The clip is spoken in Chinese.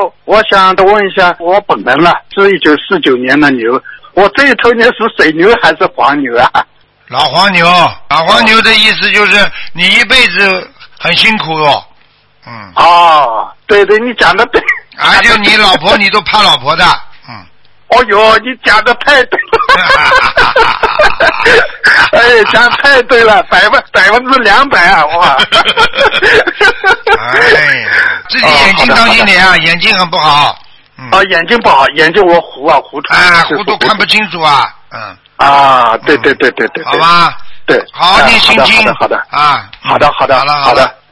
我想问一下，我本人了，是1949年的牛，我这一头牛是水牛还是黄牛啊？ 老黄牛，老黄牛的意思就是你一辈子很辛苦哦。嗯。 哦，对对，你讲的对。 而且你老婆你都怕老婆的。嗯。 哦哟，你讲的太对了。哎，讲太对了，200%啊！哇。 哎呀，自己眼睛当心点啊，眼睛很不好。 嗯。哦，眼睛不好，眼睛我糊涂。 啊，糊涂看不清楚啊。嗯。 啊，对。 好吧。 对。 好，你心经。 好的。 啊。 好的。 好了。